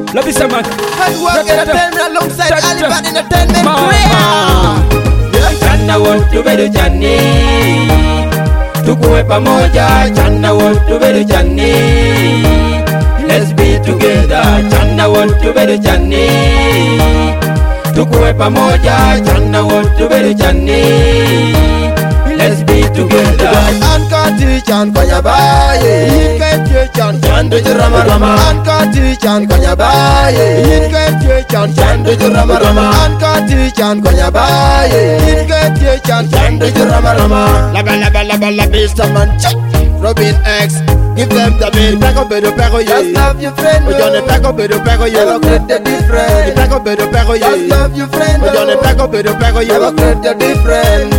Love is a man. And work entertainment alongside Alibad Entertainment. Chana watu bedu jani, tukuwe pamoja. Chana watu bedu jani, let's be together. Chana watu bedu jani, tukuwe pamoja. Chana watu bedu jani, let's be together. Ankati chan kwanya baye, inke chan chando rama rama. Ankati chan kwanya baye, inke chan chando rama rama. Ankati chan kwanya baye, inke chan chando rama rama. Laba laba laba laba, Mr. Man, Robin X. Give them the bill, back up bedo pego ye. Just love your friend. We don't back up bedo pego ye. Never create the difference. Back up bedo pego ye. Just love your friend. We don't back up bedo pego ye. Never create the difference.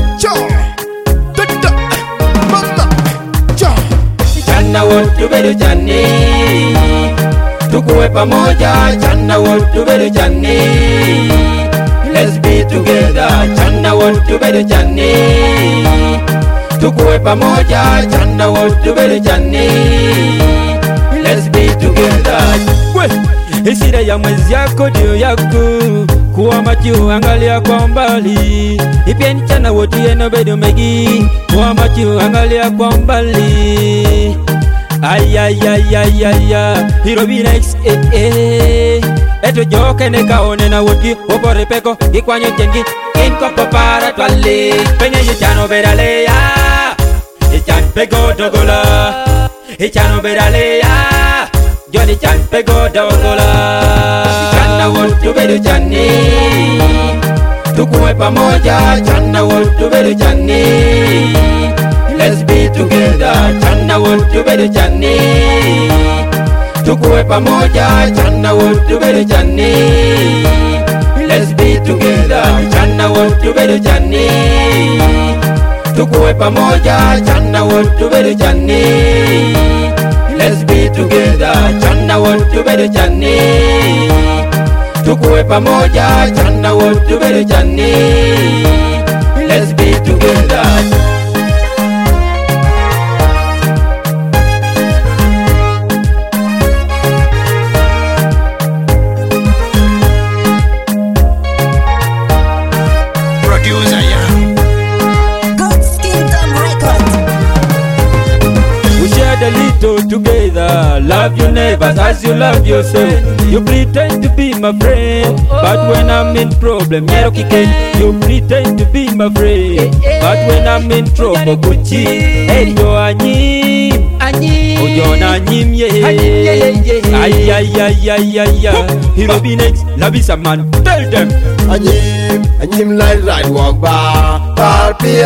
Chana watu bedu jani, tukuwe pamoja. Chana watu bedu jani, let's be together. Chana watu bedu jani, tukuwe pamoja. Chana watu bedu jani, let's be together. Isira ya mwezi yako ndio yako, kuwa macho angalia kwa mbali. Ipieni chana wote yeno bedu megi, kuwa macho angalia kwa mbali. Ay ay ay ay ay ay, Robin X eto joke ne kaone na woti opore peko ikwanyo tengi inko papara twale penye yichano berale ya ichan pego dogola ichano berale ya Johnny chan pego dogola. Chana watu bedu jani, tukuwe pamoja. Chana watu bedu jani, let's be together. Chana watu bedu jani, tukuwe pamoja. Chana watu bedu jani, let's be together. Chana watu bedu jani, tukuwe pamoja. Chana watu bedu jani, let's be together. Chana watu bedu jani, tukuwe pamoja. Chana watu bedu jani, let's be together. Together, love your neighbors as you love yourself. You pretend to be my friend, but when I'm in problem, you pretend to be my friend, but when I'm in trouble, Gucci, hey yo anyim, ojo na anyim ye, ay ay ay ay ay ay. Robin X, love is a man. Tell them, anyim like walk bar, party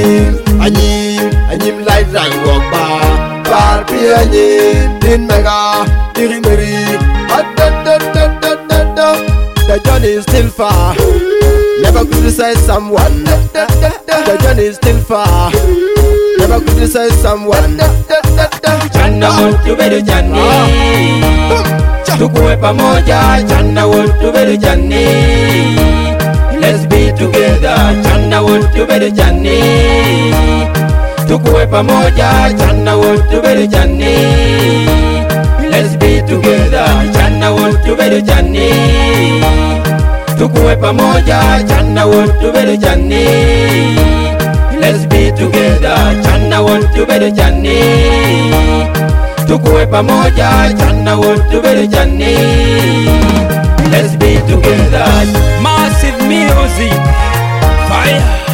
anyim like walk bar. Din mega, dirimeri, the journey is still far. Never criticize someone. The journey is still far. Never criticize someone. Chana watu bedu jani, tukuwe pamoja. Chana watu bedu jani, let's be together. Chana watu bedu jani, tukuwe pamoja. Chana watu bedu jani, let's be together. Chana watu bedu jani, tukuwe pamoja. Chana watu bedu jani, let's be together. Chana watu bedu jani, tukuwe pamoja. Chana watu bedu jani, let's be together. massive music, fire.